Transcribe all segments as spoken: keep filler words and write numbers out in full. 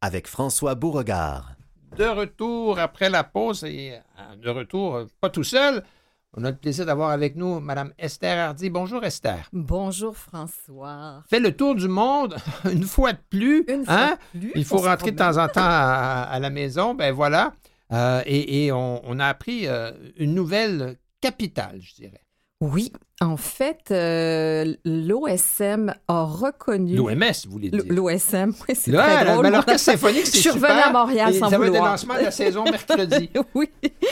avec François Beauregard. De retour après la pause et de retour, pas tout seul. On a le plaisir d'avoir avec nous Mme Esther Hardy. Bonjour Esther. Bonjour François. Fait le tour du monde une fois de plus. Une hein? fois de plus. Il faut rentrer de temps en temps à, à la maison. Ben voilà. Euh, et, et on, on a appris euh, une nouvelle capitale, je dirais. Oui, en fait, euh, l'O S M a reconnu... L'O M S, vous voulez dire. L'O S M, oui, c'est Là, très drôle. Ben, l'Orchestre symphonique, c'est Je suis super. revenue à Montréal et sans ça va être le vouloir. lancement de la saison mercredi. Oui.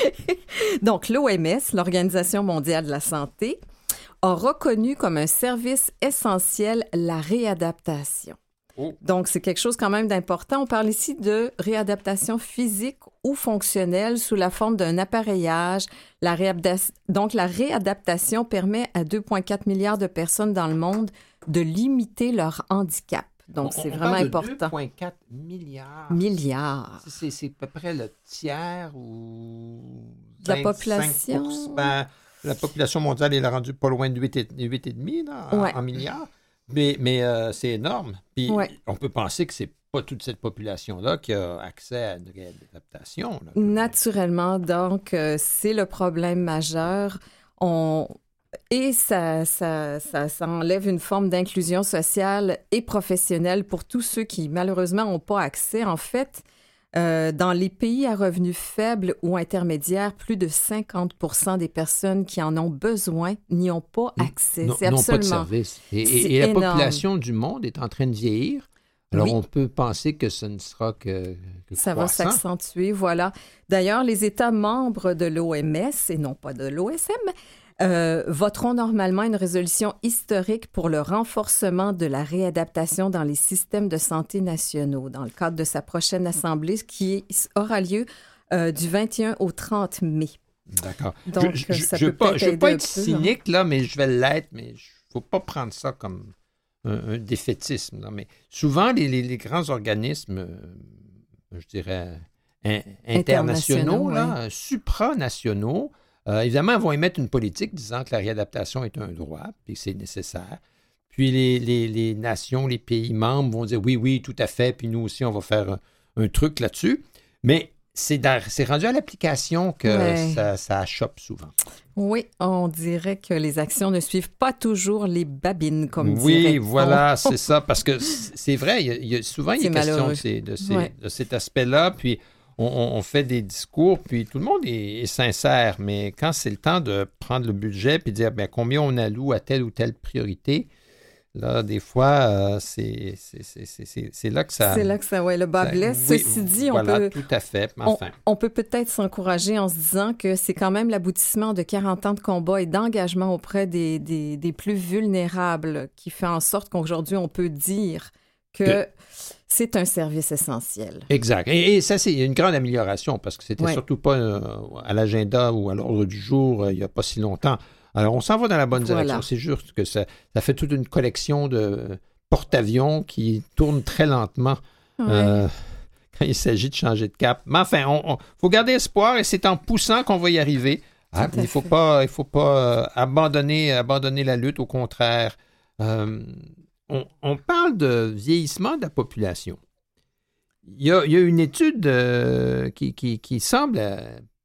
Donc, l'O M S, l'Organisation mondiale de la santé, a reconnu comme un service essentiel la réadaptation. Oh. Donc, c'est quelque chose quand même d'important. On parle ici de réadaptation physique ou fonctionnelle sous la forme d'un appareillage. La réadapta- Donc, la réadaptation permet à deux virgule quatre milliards de personnes dans le monde de limiter leur handicap. Donc, on, c'est on vraiment parle important. de deux virgule quatre milliards. Milliards. C'est, c'est à peu près le tiers ou... De la vingt-cinq population. pour cent. Ben, la population mondiale, elle est rendue pas loin de huit virgule cinq en, Ouais. en milliards. Mais, mais euh, c'est énorme. Puis Ouais. on peut penser que c'est pas toute cette population-là qui a accès à une réadaptation. Là. Naturellement, donc, euh, c'est le problème majeur. On... Et ça, ça, ça, ça enlève une forme d'inclusion sociale et professionnelle pour tous ceux qui, malheureusement, n'ont pas accès. En fait, euh, dans les pays à revenus faibles ou intermédiaires, plus de cinquante pour cent des personnes qui en ont besoin n'y ont pas accès. Non, c'est non, absolument... pas de service. Et, c'est et, et la énorme. population du monde est en train de vieillir. Alors, Oui. on peut penser que ce ne sera que, que Ça va croissant. s'accentuer, voilà. D'ailleurs, les États membres de l'O M S, et non pas de l'O S M, euh, voteront normalement une résolution historique pour le renforcement de la réadaptation dans les systèmes de santé nationaux, dans le cadre de sa prochaine assemblée, qui aura lieu euh, du vingt et un au trente mai. D'accord. Donc, je ça je peut pas, peut-être je veux pas aider être un peu, hein. cynique, là, mais je vais l'être, mais il ne faut pas prendre ça comme un, un défaitisme. Là. Mais souvent, les, les, les grands organismes, euh, je dirais, in- internationaux, Internationaux, là, euh, supranationaux, euh, évidemment, vont émettre une politique disant que la réadaptation est un droit et que c'est nécessaire. Puis les, les, les nations, les pays membres vont dire oui, oui, tout à fait, puis nous aussi, on va faire un, un truc là-dessus. Mais c'est, dans, c'est rendu à l'application que Ouais. ça, ça achoppe souvent. Oui, on dirait que les actions ne suivent pas toujours les babines, comme Oui, dirait-on. voilà, c'est ça. Parce que c'est vrai, il y a, il y a souvent il y a C'est question malheureux. de, ces, de, ces, Ouais. de cet aspect-là. Puis on, on- on fait des discours, puis tout le monde est, est sincère. Mais quand c'est le temps de prendre le budget puis dire ben, combien on alloue à telle ou telle priorité, là, des fois, euh, c'est, c'est, c'est, c'est, c'est, c'est là que ça... C'est là que ça, ouais, le bas ça- blesse. oui, Ceci dit, on voilà, peut... tout à fait. Mais On, enfin, on peut peut-être s'encourager en se disant que c'est quand même l'aboutissement de quarante ans de combat et d'engagement auprès des, des, des plus vulnérables qui fait en sorte qu'aujourd'hui, on peut dire que Que- c'est un service essentiel. exact. Et, et ça, c'est une grande amélioration parce que c'était Ouais. surtout pas euh, à l'agenda ou à l'ordre du jour euh, il n'y a pas si longtemps. Alors, on s'en va dans la bonne Voilà. direction. C'est juste que ça, ça fait toute une collection de porte-avions qui tournent très lentement Ouais. euh, quand il s'agit de changer de cap. Mais enfin, il faut garder espoir et c'est en poussant qu'on va y arriver. Hein? Tout à Il ne faut fait. pas, il faut pas euh, abandonner, abandonner la lutte, au contraire. Euh, on, on parle de vieillissement de la population. Il y a, il y a une étude euh, qui, qui, qui semble euh,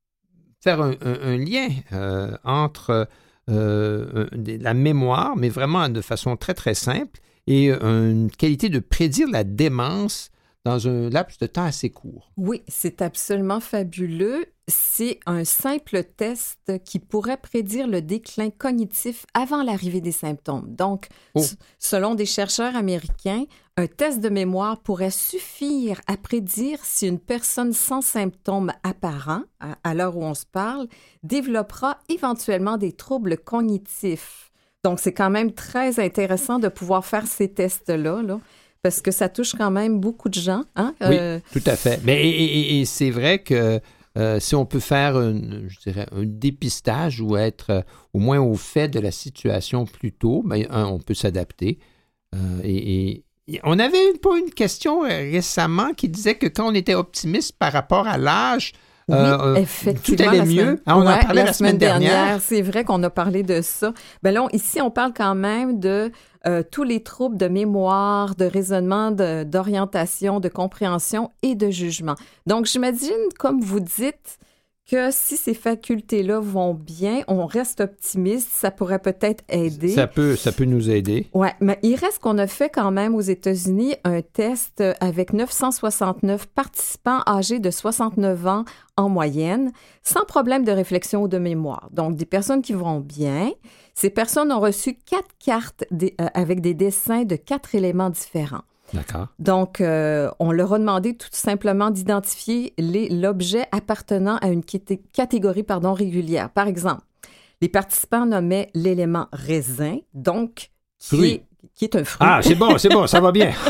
faire un, un- un lien euh, entre euh, un- la mémoire, mais vraiment de façon très, très simple, et une qualité de prédire la démence dans un laps de temps assez court. Oui, c'est absolument fabuleux. C'est un simple test qui pourrait prédire le déclin cognitif avant l'arrivée des symptômes. Donc, Oh. s- selon des chercheurs américains, un test de mémoire pourrait suffire à prédire si une personne sans symptômes apparents, à, à l'heure où on se parle, développera éventuellement des troubles cognitifs. Donc, c'est quand même très intéressant de pouvoir faire ces tests-là, là, parce que ça touche quand même beaucoup de gens. Hein? Oui, Euh, tout à fait. Mais et, et- et c'est vrai que euh, si on peut faire une, je dirais, un dépistage ou être euh, au moins au fait de la situation plus tôt, ben, un, on peut s'adapter. Euh, et, et- et on avait pas une question euh, récemment qui disait que quand on était optimiste par rapport à l'âge, Oui, euh, effectivement. Tout allait la mieux. Semaine... Ah, on ouais, en parlait la, la semaine, semaine dernière. dernière. C'est vrai qu'on a parlé de ça. Ben là, on, ici, on parle quand même de euh, tous les troubles de mémoire, de raisonnement, de, d'orientation, de compréhension et de jugement. Donc, j'imagine, comme vous dites, que si ces facultés-là vont bien, on reste optimiste, ça pourrait peut-être aider. Ça peut, ça peut nous aider. Oui, mais il reste qu'on a fait quand même aux États-Unis un test avec neuf cent soixante-neuf participants âgés de soixante-neuf ans en moyenne, sans problème de réflexion ou de mémoire. Donc, des personnes qui vont bien. Ces personnes ont reçu quatre cartes des, euh, avec des dessins de quatre éléments différents. D'accord. Donc, euh, on leur a demandé tout simplement d'identifier les, l'objet appartenant à une catégorie pardon, régulière. Par exemple, les participants nommaient l'élément raisin, donc qui est, qui est un fruit. Ah, c'est bon, c'est bon, ça va bien.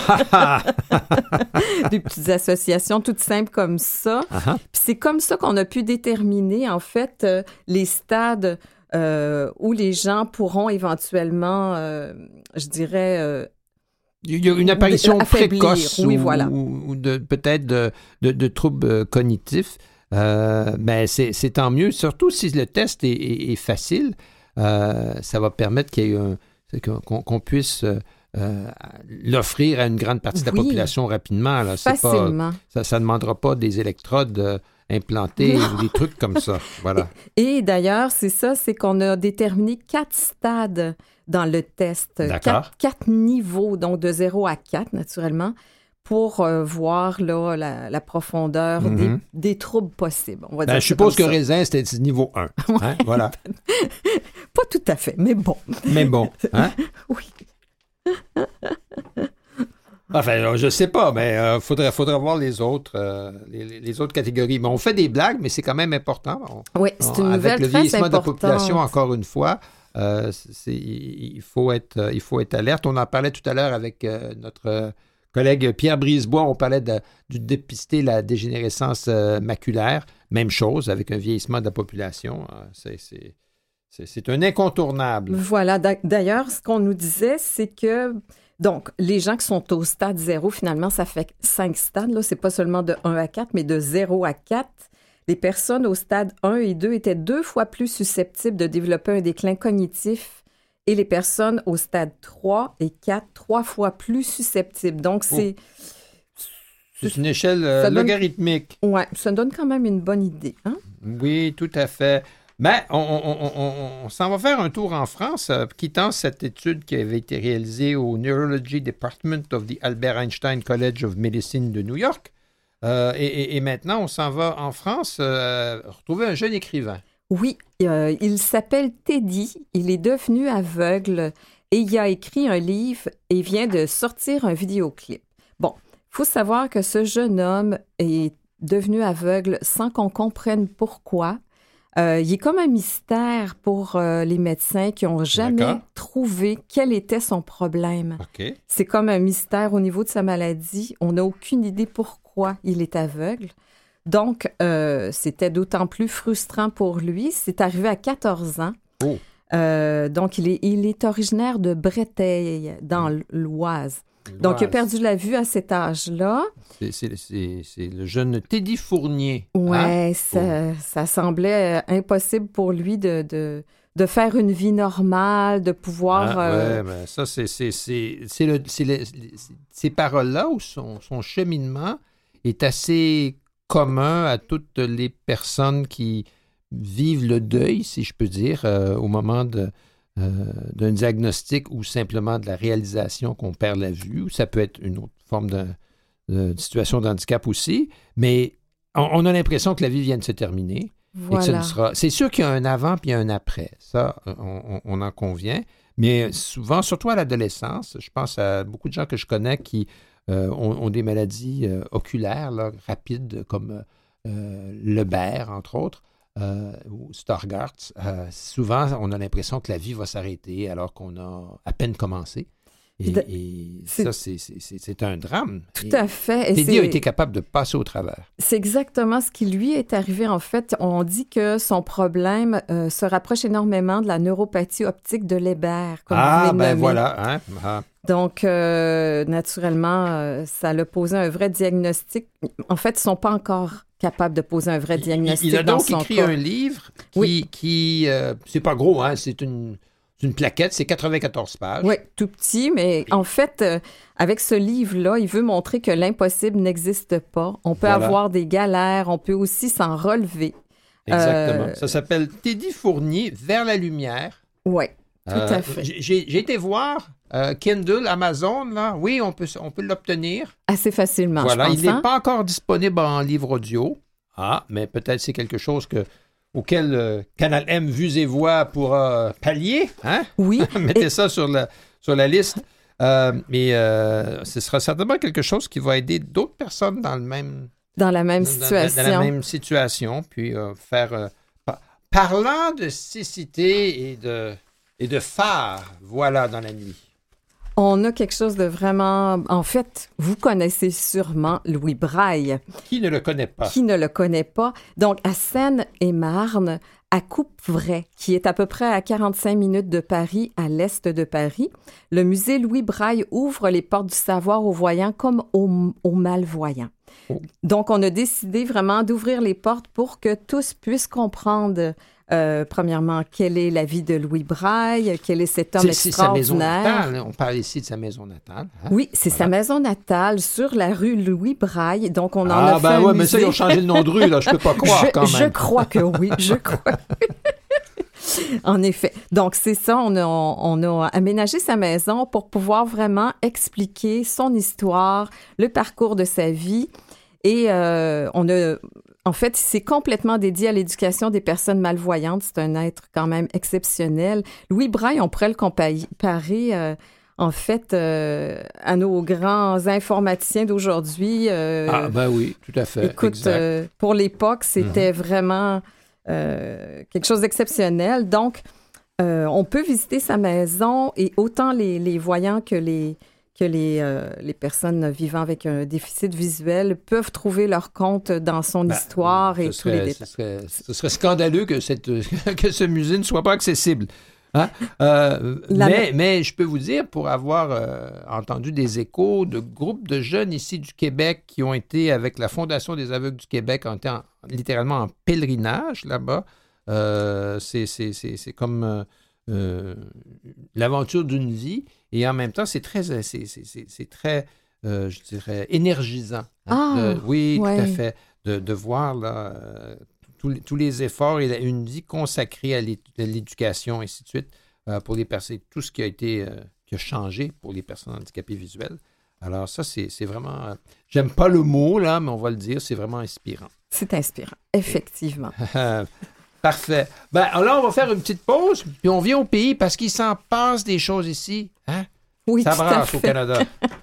Des petites associations toutes simples comme ça. Uh-huh. Puis c'est comme ça qu'on a pu déterminer, en fait, euh, les stades euh, où les gens pourront éventuellement, euh, je dirais... Euh, Il y a une apparition affaiblir, précoce oui, ou, voilà. ou de, peut-être de, de, de troubles cognitifs. Euh, mais c'est, c'est tant mieux, surtout si le test est, est, est facile. Euh, ça va permettre qu'il y ait un, qu'on, qu'on puisse euh, l'offrir à une grande partie de la oui, population rapidement. Là. C'est facilement. Pas, ça ne demandera pas des électrodes euh, implantées non. ou des trucs comme ça. Voilà. Et, et d'ailleurs, c'est ça, c'est qu'on a déterminé quatre stades dans le test. Quatre, quatre niveaux, donc de zéro à quatre, naturellement, pour euh, voir là, la, la profondeur mm-hmm. des, des troubles possibles. On va ben, dire je suppose que raisin, c'était niveau un. Ouais. Hein? Voilà. Pas tout à fait, mais bon. Mais bon. Hein? Oui. Enfin, je ne sais pas, mais il euh, faudrait, faudrait voir les autres, euh, les, les autres catégories. Mais on fait des blagues, mais c'est quand même important. On, oui, c'est une on, nouvelle avec le très vieillissement importante. de la population, encore une fois, euh, c'est, il, faut être, il faut être alerte. On en parlait tout à l'heure avec euh, notre collègue Pierre Brisebois. On parlait de, de dépister la dégénérescence euh, maculaire. Même chose avec un vieillissement de la population. Euh, c'est, c'est, c'est, c'est un incontournable. Voilà. D'ailleurs, ce qu'on nous disait, c'est que donc, les gens qui sont au stade zéro, finalement, ça fait cinq stades. Là, c'est pas seulement de un à quatre, mais de zéro à quatre. Les personnes au stade un et deux étaient deux fois plus susceptibles de développer un déclin cognitif et les personnes au stade trois et quatre, trois fois plus susceptibles. Donc, c'est... Oh. C'est une échelle euh, logarithmique. Oui, ça donne quand même une bonne idée. Hein? Oui, tout à fait. Mais on, on, on, on s'en va faire un tour en France, euh, quittant cette étude qui avait été réalisée au Neurology Department of the Albert Einstein College of Medicine de New York. Euh, et, et, et maintenant, on s'en va en France euh, retrouver un jeune écrivain. Oui, euh, il s'appelle Teddy. Il est devenu aveugle et il a écrit un livre et vient de sortir un vidéoclip. Bon, il faut savoir que ce jeune homme est devenu aveugle sans qu'on comprenne pourquoi. Euh, il est comme un mystère pour euh, les médecins qui n'ont jamais D'accord. trouvé quel était son problème. Okay. C'est comme un mystère au niveau de sa maladie. On n'a aucune idée pourquoi il est aveugle. Donc, euh, c'était d'autant plus frustrant pour lui. C'est arrivé à quatorze ans. Oh. Euh, donc, il est, il est originaire de Breteil, dans l'Oise. L'Oise. Donc, il a perdu la vue à cet âge-là. C'est, c'est, c'est, c'est le jeune Teddy Fournier. Oui, hein? ça, oh. ça semblait impossible pour lui de, de, de faire une vie normale, de pouvoir... Ah, euh... Oui, mais ça, c'est, c'est, c'est, c'est, le, c'est le, ces paroles-là où son, son cheminement est assez commun à toutes les personnes qui vivent le deuil, si je peux dire, euh, au moment de... Euh, d'un diagnostic ou simplement de la réalisation qu'on perd la vue, ou ça peut être une autre forme de, de, de situation de handicap aussi, mais on, on a l'impression que la vie vient de se terminer. Voilà. Et que ce ne sera... C'est sûr qu'il y a un avant puis un après, ça, on, on en convient, mais souvent, surtout à l'adolescence, je pense à beaucoup de gens que je connais qui euh, ont, ont des maladies euh, oculaires là, rapides, comme euh, Leber, entre autres, Euh, ou Stargardt, euh, souvent, on a l'impression que la vie va s'arrêter alors qu'on a à peine commencé. Et, De... et c'est... ça, c'est, c'est, c'est, c'est un drame. Tout et à fait. Et Teddy c'est... a été capable de passer au travers. C'est exactement ce qui lui est arrivé. En fait, on dit que son problème euh, se rapproche énormément de la neuropathie optique de Leber, comme ah, vous venez de ben nommer. voilà. Hein? Ah. Donc, euh, naturellement, euh, ça l'a posé un vrai diagnostic. En fait, ils ne sont pas encore capables de poser un vrai diagnostic. Il, il a dans donc son écrit cas. un livre qui, oui. qui euh, c'est pas gros, hein? C'est une, c'est une plaquette, c'est quatre-vingt-quatorze pages. Oui, tout petit, mais en fait, euh, avec ce livre-là, il veut montrer que l'impossible n'existe pas. On peut Voilà. avoir des galères, on peut aussi s'en relever. Exactement. Euh... Ça s'appelle Teddy Fournier, Vers la lumière. Oui, tout euh, à fait. J'ai, j'ai été voir euh, Kindle, Amazon, là. Oui, on peut, on peut l'obtenir. Assez facilement, voilà, je pense. Il n'est hein? pas encore disponible en livre audio. Ah, mais peut-être c'est quelque chose que... auquel euh, Canal M Vues et Voix pourra pallier. Hein? Oui. Mettez et... ça sur la, sur la liste. Euh, mais euh, ce sera certainement quelque chose qui va aider d'autres personnes dans le même... Dans la même dans, situation. Dans, dans la même situation. Puis euh, faire... Euh, par... Parlant de cécité et de, et de phare, voilà, dans la nuit. On a quelque chose de vraiment... En fait, vous connaissez sûrement Louis Braille. Qui ne le connaît pas? Qui ne le connaît pas. Donc, à Seine-et-Marne, à Coupvray, qui est à peu près à quarante-cinq minutes de Paris, à l'est de Paris, le musée Louis Braille ouvre les portes du savoir aux voyants comme aux, aux malvoyants. Oh. Donc, on a décidé vraiment d'ouvrir les portes pour que tous puissent comprendre... Euh, premièrement, quelle est la vie de Louis Braille? Quel est cet homme c'est, extraordinaire? C'est sa maison natale. On parle ici de sa maison natale. Hein? Oui, c'est voilà. Sa maison natale sur la rue Louis Braille. Donc, on en ah, a ben fait un ouais, musée. mais ça, ils ont changé le nom de rue, là. Je peux pas croire, je, quand même. Je crois que oui, je crois. En effet. Donc, c'est ça. On a, on a aménagé sa maison pour pouvoir vraiment expliquer son histoire, le parcours de sa vie. Et euh, on a... En fait, c'est complètement dédié à l'éducation des personnes malvoyantes. C'est un être quand même exceptionnel. Louis Braille, on pourrait le comparer, euh, en fait, euh, à nos grands informaticiens d'aujourd'hui. Euh, ah, ben oui, tout à fait. Écoute, euh, pour l'époque, c'était mm-hmm. vraiment euh, quelque chose d'exceptionnel. Donc, euh, on peut visiter sa maison et autant les, les voyants que les... que les, euh, les personnes vivant avec un déficit visuel peuvent trouver leur compte dans son ben, histoire et serait, tous les détails. Ce serait, ce serait scandaleux que, cette, que ce musée ne soit pas accessible. Hein? Euh, mais, mais je peux vous dire, pour avoir euh, entendu des échos de groupes de jeunes ici du Québec qui ont été avec la Fondation des aveugles du Québec, ont été en, littéralement en pèlerinage là-bas, euh, c'est, c'est, c'est, c'est comme... Euh, Euh, l'aventure d'une vie et en même temps c'est très c'est, c'est, c'est, c'est très euh, je dirais énergisant hein, ah, de, oui ouais. tout à fait de, de voir là euh, tous, les, tous les efforts et une vie consacrée à l'éducation et ainsi de suite euh, pour les personnes, tout ce qui a été euh, qui a changé pour les personnes handicapées visuelles. Alors ça c'est, c'est vraiment euh, j'aime pas le mot là mais on va le dire, c'est vraiment inspirant. C'est inspirant, effectivement. Parfait. Ben, là, on va faire une petite pause, puis on vient au pays parce qu'il s'en passe des choses ici. Hein? Oui, ça tout brasse à fait. au Canada.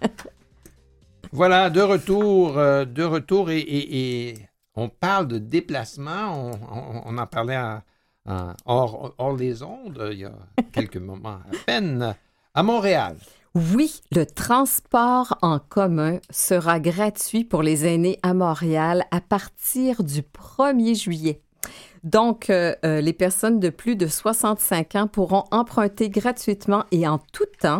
Voilà, de retour, euh, de retour, et, et, et on parle de déplacement. On, on, on en parlait en, en, hors, hors les ondes il y a quelques moments à peine, à Montréal. Oui, le transport en commun sera gratuit pour les aînés à Montréal à partir du premier juillet. Donc, euh, euh, les personnes de plus de soixante-cinq ans pourront emprunter gratuitement et en tout temps,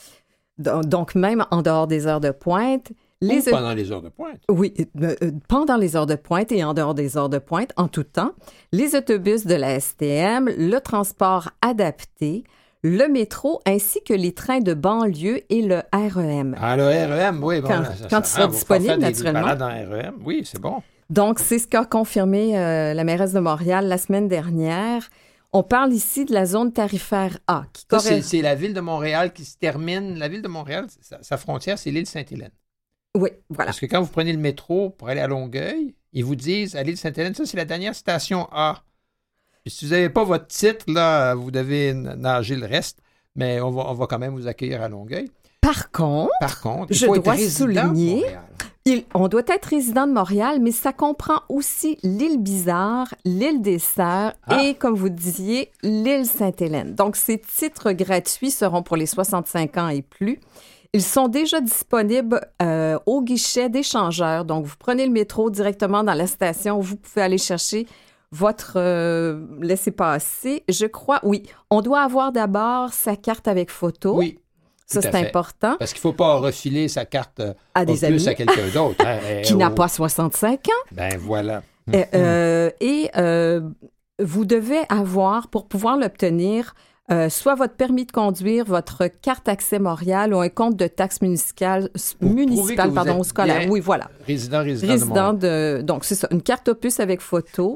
donc même en dehors des heures de pointe. Les Ou pendant les heures de pointe. Oui, euh, pendant les heures de pointe et en dehors des heures de pointe, en tout temps, les autobus de la S T M, le transport adapté, le métro ainsi que les trains de banlieue et le R E M. Ah, le R E M, oui. Bon, quand ça, quand ça, il sera disponible, des, naturellement. Des balades en R E M, oui, c'est bon. Donc, c'est ce qu'a confirmé euh, la mairesse de Montréal la semaine dernière. On parle ici de la zone tarifaire A. Qui ça, correspond... c'est, c'est la ville de Montréal qui se termine. La ville de Montréal, sa, sa frontière, c'est l'île Sainte-Hélène. Oui, voilà. Parce que quand vous prenez le métro pour aller à Longueuil, ils vous disent à l'île Sainte-Hélène, ça, c'est la dernière station A. Puis si vous n'avez pas votre titre, là, vous devez nager le reste. Mais on va, on va quand même vous accueillir à Longueuil. Par contre, Par contre il je faut dois être souligner Il, on doit être résident de Montréal, mais ça comprend aussi l'île Bizarre, l'île des Serres Ah. et, comme vous disiez, l'île Sainte-Hélène. Donc, ces titres gratuits seront pour les soixante-cinq ans et plus. Ils sont déjà disponibles euh, au guichet d'échangeurs. Donc, vous prenez le métro directement dans la station. Vous pouvez aller chercher votre euh, laissez-passer. Je crois, oui. On doit avoir d'abord sa carte avec photo. Oui. Ça, tout à c'est fait. important. Parce qu'il ne faut pas refiler sa carte euh, À des en plus amis. à quelqu'un d'autre. Hein. Eh, Qui oh. n'a pas soixante-cinq ans. Ben voilà. Euh, euh, et euh, vous devez avoir, pour pouvoir l'obtenir, euh, soit votre permis de conduire, votre carte Accès Montréal ou un compte de taxe municipale, Pour municipale prouver que vous pardon, êtes ou scolaire. bien Oui, voilà. Résident, résident, Résident de Montréal. de... Donc, c'est ça, une carte opus avec photo.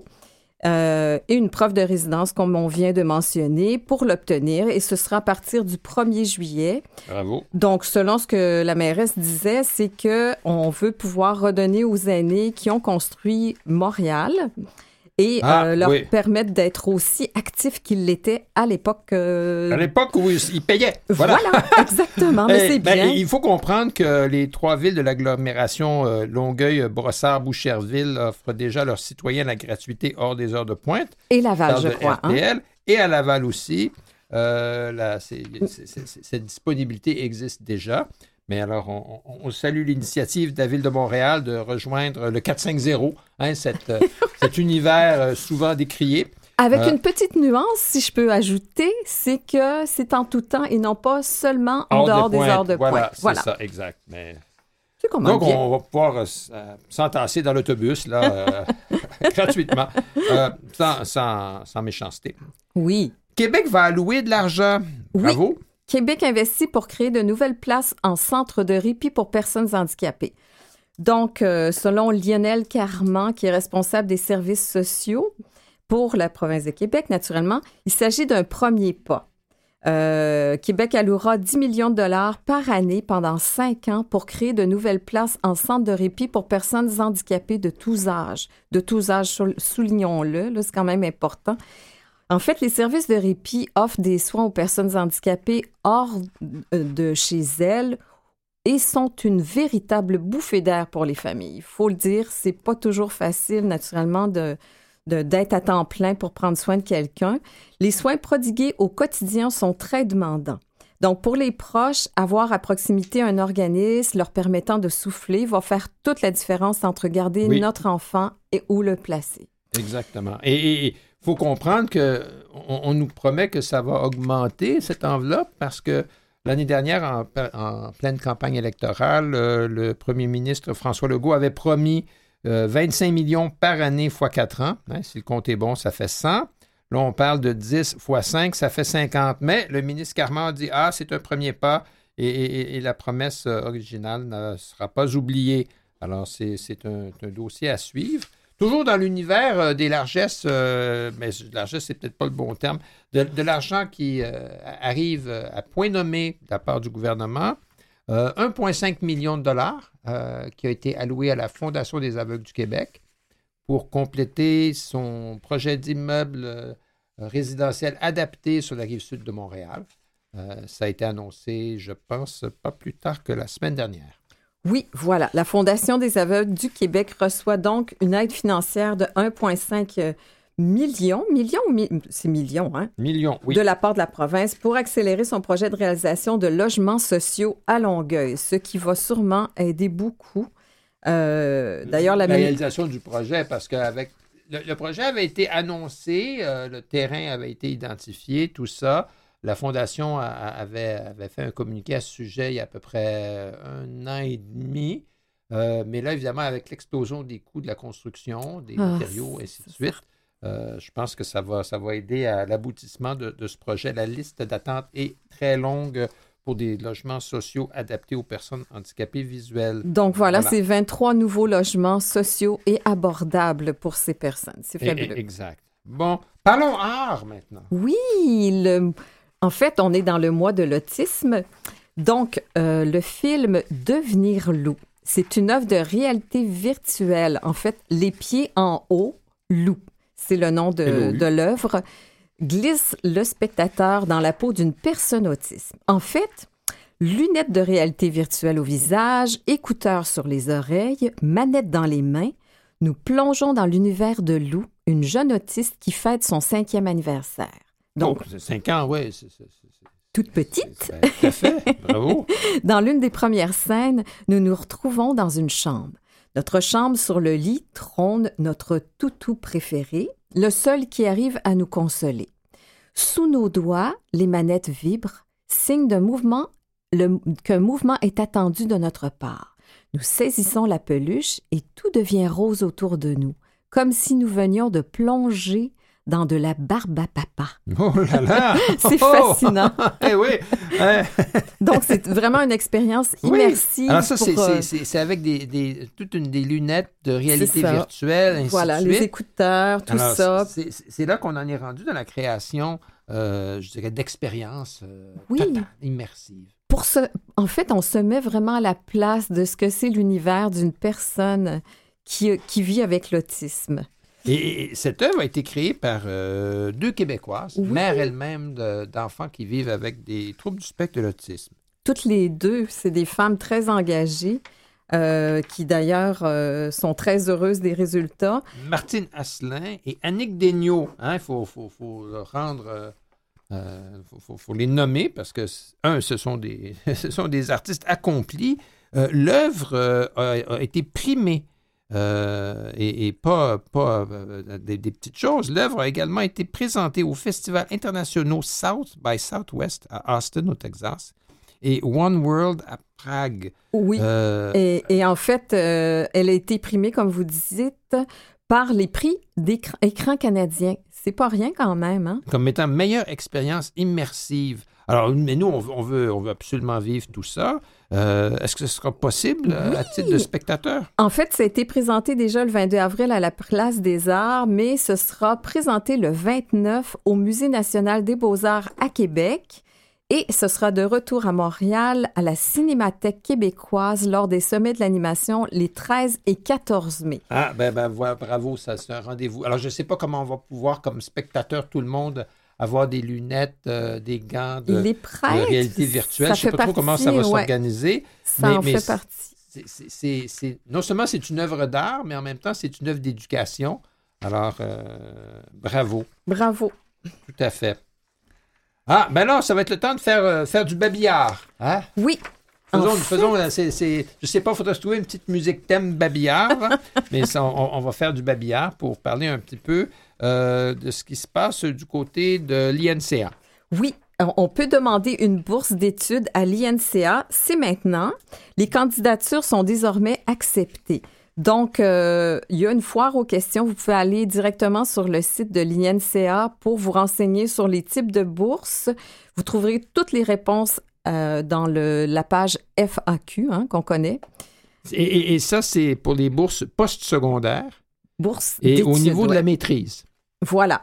Euh, et une preuve de résidence, comme on vient de mentionner, pour l'obtenir. Et ce sera à partir du premier juillet. Bravo. Donc, selon ce que la mairesse disait, c'est qu'on veut pouvoir redonner aux aînés qui ont construit Montréal et Ah, euh, leur oui. permettre d'être aussi actifs qu'ils l'étaient à l'époque. euh, À l'époque où ils payaient. Voilà, Voilà. exactement, mais Eh, c'est ben, bien. il faut comprendre que les trois villes de l'agglomération euh, Longueuil, Brossard, Boucherville offrent déjà à leurs citoyens la gratuité hors des heures de pointe. Et Laval, Parle je de crois. R T L, et à Laval aussi. Euh, la- c'est- c'est- c'est- c'est- cette disponibilité existe déjà. Mais alors, on, on- on salue l'initiative de la Ville de Montréal de rejoindre le quatre cent cinquante, hein, cette, euh, cet univers euh, souvent décrié. Avec Euh, une petite nuance, si je peux ajouter, c'est que c'est en tout temps et non pas seulement en Hors dehors des des heures de Voilà, pointe. c'est Voilà. ça, exact. Mais... C'est comment Donc, bien. on va pouvoir euh, s- euh, s'entasser dans l'autobus, là, euh, gratuitement, euh, sans, sans- sans méchanceté. Oui. Québec va allouer de l'argent. Oui. Bravo. Québec investit pour créer de nouvelles places en centre de répit pour personnes handicapées. Donc, euh, selon Lionel Carman, qui est responsable des services sociaux pour la province de Québec, naturellement, il s'agit d'un premier pas. Euh, Québec allouera dix millions de dollars par année pendant cinq ans pour créer de nouvelles places en centre de répit pour personnes handicapées de tous âges. De tous âges, sou- soulignons-le, là, c'est quand même important. En fait, les services de répit offrent des soins aux personnes handicapées hors de chez elles et sont une véritable bouffée d'air pour les familles. Il faut le dire, c'est pas toujours facile, naturellement, de, de- d'être à temps plein pour prendre soin de quelqu'un. Les soins prodigués au quotidien sont très demandants. Donc, pour les proches, avoir à proximité un organisme leur permettant de souffler va faire toute la différence entre garder Oui. notre enfant et où le placer. Exactement. Et il faut comprendre qu'on on nous promet que ça va augmenter, cette enveloppe, parce que l'année dernière, en, en pleine campagne électorale, euh, le premier ministre François Legault avait promis euh, vingt-cinq millions par année fois quatre ans. Hein, si le compte est bon, ça fait cent. Là, on parle de dix fois cinq, ça fait cinquante. Mais le ministre Carman a dit « Ah, c'est un premier pas et, et- et la promesse euh, originale ne sera pas oubliée. » Alors, c'est c'est un, un dossier à suivre. Toujours dans l'univers euh, des largesses, euh, mais largesse, c'est peut-être pas le bon terme, de, de l'argent qui euh, arrive à point nommé de la part du gouvernement. Euh, un virgule cinq million de dollars euh, qui a été alloué à la Fondation des aveugles du Québec pour compléter son projet d'immeuble euh, résidentiel adapté sur la rive sud de Montréal. Euh, ça a été annoncé, je pense, pas plus tard que la semaine dernière. Oui, voilà. La Fondation des aveugles du Québec reçoit donc une aide financière de un virgule cinq million, million ou mi- c'est millions, hein, Millions, oui. de la part de la province pour accélérer son projet de réalisation de logements sociaux à Longueuil, ce qui va sûrement aider beaucoup. Euh, d'ailleurs, la, la mini- réalisation du projet, parce que avec le, le projet avait été annoncé, euh, le terrain avait été identifié, tout ça. La Fondation a- a- avait, avait fait un communiqué à ce sujet il y a à peu près un an et demi. Euh, mais là, évidemment, avec l'explosion des coûts de la construction, des Ah, matériaux, ainsi de suite, euh, je pense que ça va, ça va aider à l'aboutissement de, de ce projet. La liste d'attente est très longue pour des logements sociaux adaptés aux personnes handicapées visuelles. Donc voilà, Voilà. c'est vingt-trois nouveaux logements sociaux et abordables pour ces personnes. C'est Et- fabuleux. et- exact. Bon, parlons art maintenant. Oui, le- en fait, on est dans le mois de l'autisme. Donc, euh, le film Devenir loup, c'est une œuvre de réalité virtuelle. En fait, Les pieds en haut, loup, c'est le nom de, Hello, oui. de l'œuvre, glisse le spectateur dans la peau d'une personne autiste. En fait, Lunettes de réalité virtuelle au visage, écouteurs sur les oreilles, manettes dans les mains, nous plongeons dans l'univers de Lou, une jeune autiste qui fête son cinquième anniversaire. Donc, oh, c'est cinq ans, oui. C'est, c'est, c'est, c'est, toute petite. c'est, c'est, tout à fait, bravo. Dans l'une des premières scènes, nous nous retrouvons dans une chambre. Notre chambre, sur le lit, trône notre toutou préféré, le seul qui arrive à nous consoler. Sous nos doigts, les manettes vibrent, signe d'un mouvement, le, qu'un mouvement est attendu de notre part. Nous saisissons la peluche et tout devient rose autour de nous, comme si nous venions de plonger dans de la barbe à papa. Oh là là! C'est fascinant. Eh oui! Eh. Donc, c'est vraiment une expérience immersive. Oui. Alors ça, pour, c'est, euh, c'est, c'est avec des, des, toute une des lunettes de réalité ça. virtuelle, ainsi Voilà, de les suite. écouteurs, tout Alors, ça. C'est, c'est, c'est là qu'on en est rendu dans la création, euh, je dirais, d'expériences euh, Oui. totales, immersives. Pour ce, en fait, on se met vraiment à la place de ce que c'est l'univers d'une personne qui, qui vit avec l'autisme. Et cette œuvre a été créée par euh, deux Québécoises, Oui. mères elles-mêmes de, d'enfants qui vivent avec des troubles du spectre de l'autisme. Toutes les deux, c'est des femmes très engagées, euh, qui d'ailleurs euh, sont très heureuses des résultats. Martine Asselin et Annick Daigneault. Il hein, faut, faut, faut le rendre... Euh, euh, faut, faut, faut les nommer parce que, un, ce sont des, ce sont des artistes accomplis. Euh, l'œuvre euh, a, a été primée. Euh, et, et pas, pas euh, des, des petites choses. L'œuvre a également été présentée au Festival international South by Southwest à Austin, au Texas, et One World à Prague. Oui, Euh, et, et en fait, euh, elle a été primée, comme vous dites, par les prix d'écran canadiens. C'est pas rien quand même, hein? Comme étant meilleure expérience immersive. Alors, mais nous, on, on, veut, on veut absolument vivre tout ça. Euh, est-ce que ce sera possible euh, Oui. à titre de spectateur? En fait, ça a été présenté déjà le vingt-deux avril à la Place des Arts, mais ce sera présenté le vingt-neuf au Musée national des beaux-arts à Québec. Et ce sera de retour à Montréal, à la Cinémathèque québécoise, lors des sommets de l'animation les treize et quatorze mai. Ah, ben, ben voilà, bravo, ça, c'est un rendez-vous. Alors, je ne sais pas comment on va pouvoir, comme spectateur, tout le monde, avoir des lunettes, euh, des gants de, Les de prêtres, réalité virtuelle. ça Je ne sais fait pas trop comment ça va partie, ouais. s'organiser. Ça mais, en mais fait c'est- partie. c'est, c'est, c'est, c'est- non seulement c'est une œuvre d'art, mais en même temps, c'est une œuvre d'éducation. Alors, euh, bravo, Bravo. tout à fait. Ah, ben là, ça va être le temps de faire, euh, faire du babillard. Hein? Oui. Faisons, En fait- faisons euh, c'est, c'est, je sais pas, il faudrait se trouver une petite musique thème babillard, hein, mais ça, on, on va faire du babillard pour parler un petit peu euh, de ce qui se passe du côté de l'I N C A. Oui, on peut demander une bourse d'études à l'I N C A. C'est maintenant. Les candidatures sont désormais acceptées. Donc, euh, il y a une foire aux questions. Vous pouvez aller directement sur le site de l'I N C A pour vous renseigner sur les types de bourses. Vous trouverez toutes les réponses euh, dans le, la page F A Q hein, qu'on connaît. Et, et- et ça, c'est pour les bourses postsecondaires Bourse et au d'études, niveau de ouais. la maîtrise. Voilà,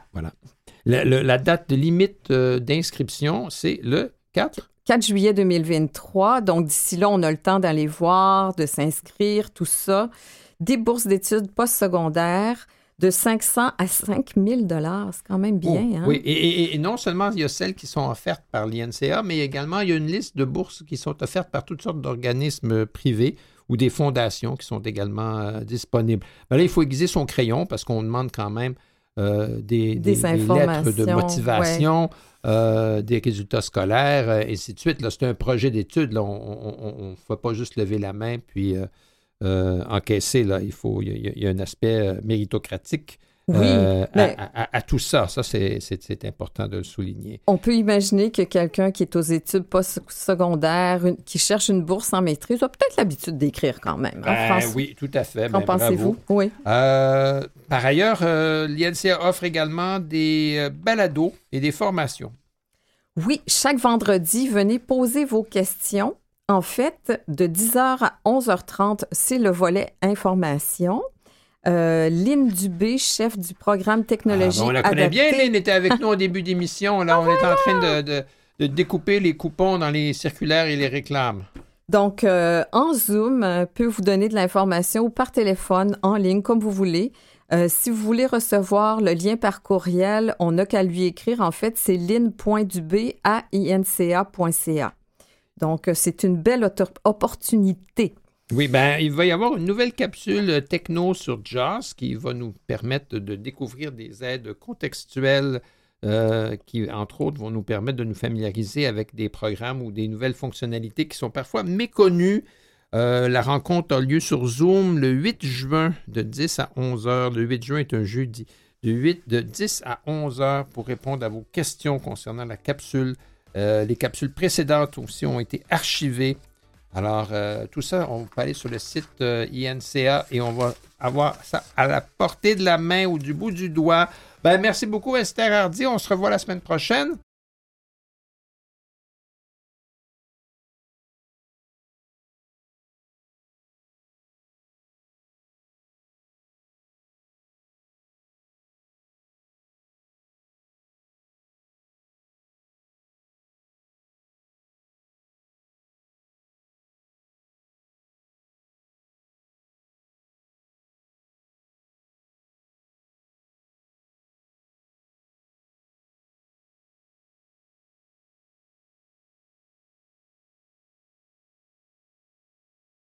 La, le- la date de limite euh, d'inscription, c'est le quatre. quatre juillet deux mille vingt-trois. Donc, d'ici là, on a le temps d'aller voir, de s'inscrire, tout ça. Des bourses d'études postsecondaires de cinq cents à cinq mille dollars. C'est quand même bien, Oh, hein? Oui, et, et- et non seulement il y a celles qui sont offertes par l'I N C A, mais également il y a une liste de bourses qui sont offertes par toutes sortes d'organismes privés ou des fondations qui sont également euh, disponibles. Ben là, il faut aiguiser son crayon parce qu'on demande quand même euh, des, Des des- des lettres de informations, motivation, euh, des résultats scolaires, euh, et ainsi de suite. Là, c'est un projet d'étude. Là. On ne fait pas juste lever la main puis euh, euh, encaisser. Là. Il faut, il y a, il y a un aspect euh, méritocratique Oui, euh, à, mais à- à- à tout ça. Ça, c'est, c'est- c'est important de le souligner. on peut imaginer que quelqu'un qui est aux études postsecondaires, une- qui cherche une bourse en maîtrise, a peut-être l'habitude d'écrire quand même. hein, Ben François? oui, tout à fait. Qu'en Ben, pensez-vous? bravo. Oui. Euh, par ailleurs, euh, l'I N C A offre également des euh, balados et des formations. Oui, chaque vendredi, venez poser vos questions. En fait, de dix heures à onze heures trente, c'est le volet information. Euh, Lynn Dubé, chef du programme Ah, technologie ben, on la connaît bien, adaptée. Lynn était avec nous au début d'émission. Là, on est en train de, de- de découper les coupons dans les circulaires et les réclames. Donc, euh, en Zoom, euh, peut vous donner de l'information ou par téléphone, en ligne, comme vous voulez. Euh, si vous voulez recevoir le lien par courriel, on n'a qu'à lui écrire. En fait, c'est lynn point dubé à i n c a point c a. Donc, c'est une belle auto- opportunité. Oui, ben il va y avoir une nouvelle capsule techno sur JAWS qui va nous permettre de découvrir des aides contextuelles euh, qui, entre autres, vont nous permettre de nous familiariser avec des programmes ou des nouvelles fonctionnalités qui sont parfois méconnues. Euh, la rencontre a lieu sur Zoom le huit juin de dix à onze heures. Le huit juin est un jeudi. De, huit, de dix à onze heures pour répondre à vos questions concernant la capsule. Euh, les capsules précédentes aussi ont été archivées. Alors, euh, tout ça, on peut aller sur le site euh, I N C A et on va avoir ça à la portée de la main ou du bout du doigt. Ben, merci beaucoup, Esther Hardy. On se revoit la semaine prochaine.